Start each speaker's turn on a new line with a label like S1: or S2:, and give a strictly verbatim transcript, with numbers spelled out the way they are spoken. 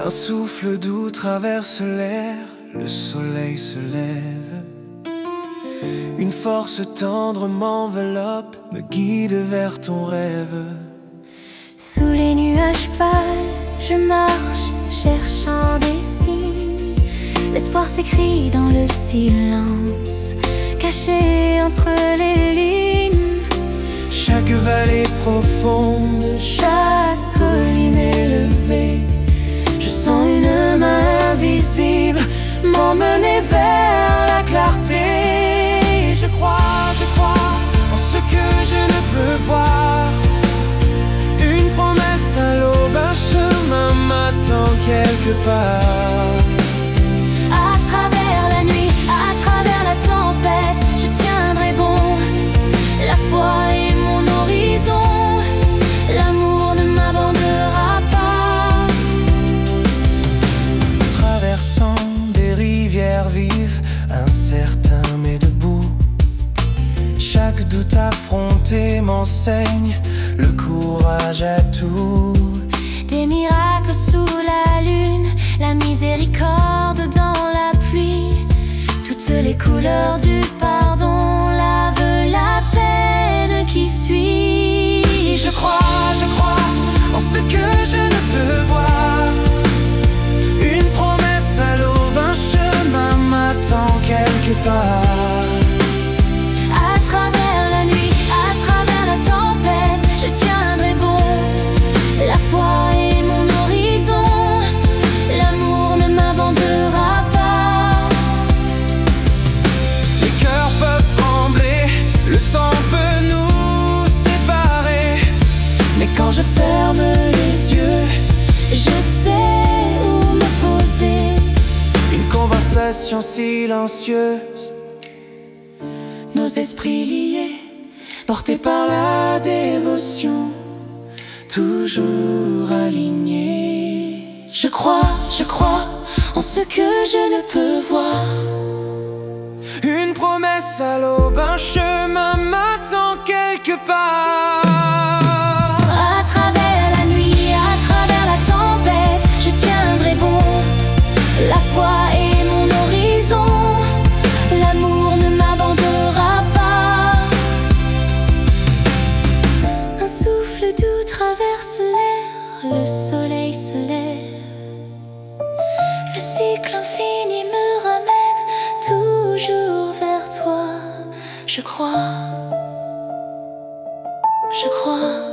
S1: Un souffle doux traverse l'air, le soleil se lève. Une force tendre m'enveloppe, me guide vers ton rêve.
S2: Sous les nuages pâles, je marche, cherchant des signes. L'espoir s'écrit dans le silence, caché entre les lignes.
S1: Chaque vallée profonde,
S2: Chaque colline élevée,
S1: je sens une main invisible m'emmener vers la clarté. Je crois, je crois en ce que je ne peux voir. Une promesse à l'aube, un chemin m'attend quelque part.
S2: à travers la nuit, à travers la tempête, je tiendrai bon. La foi est mon horizon, l'amour ne m'abandonnera pas.
S1: Traversant des rivières vives, incertain mais debout. Chaque doute affronté m'enseigne le courage à tout.
S2: Des miracles sous la lune, la miséricorde dans la pluie. Toutes les couleurs du pardon lavent la peine qui suit.
S1: Je crois, je crois en ce que je ne peux voir. Une promesse à l'aube, un chemin m'attend quelque part.
S2: À travers la nuit, à travers la tempête, je tiendrai bon. La foi est mon horizon, l'amour ne m'abandonnera pas.
S1: Les cœurs peuvent trembler, le temps peut nous séparer. Mais quand je ferme les yeux,
S2: Je sais où me poser.
S1: une conversation silencieuse, nos esprits liés, portés par la dévotion, toujours alignés.
S2: Je crois, je crois en ce que je ne peux voir.
S1: Une promesse à l'aube, un chemin m'attend quelque part.
S2: À travers la nuit, à travers la tempête, je tiendrai bon. La foi est mon horizon, l'amour ne m'abandonnera pas. Un souffle doux traverse l'air, le soleil se lève. Le cycle infini me ramène toujours vers toi. Je crois, je crois.